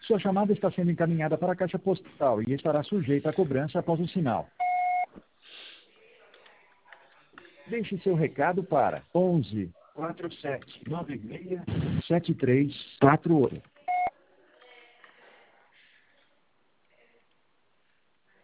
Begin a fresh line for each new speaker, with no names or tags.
Sua chamada está sendo encaminhada para a caixa postal e estará sujeita a cobrança após o sinal. Deixe seu recado para 11 4796 7348.